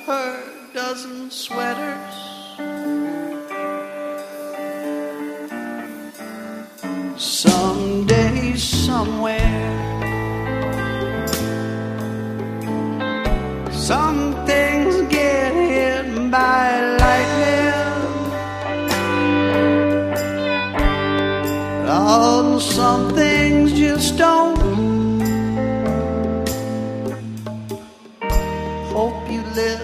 her dozen sweaters. Someday, somewhere, some things get hit by lightning. Oh, some things just don't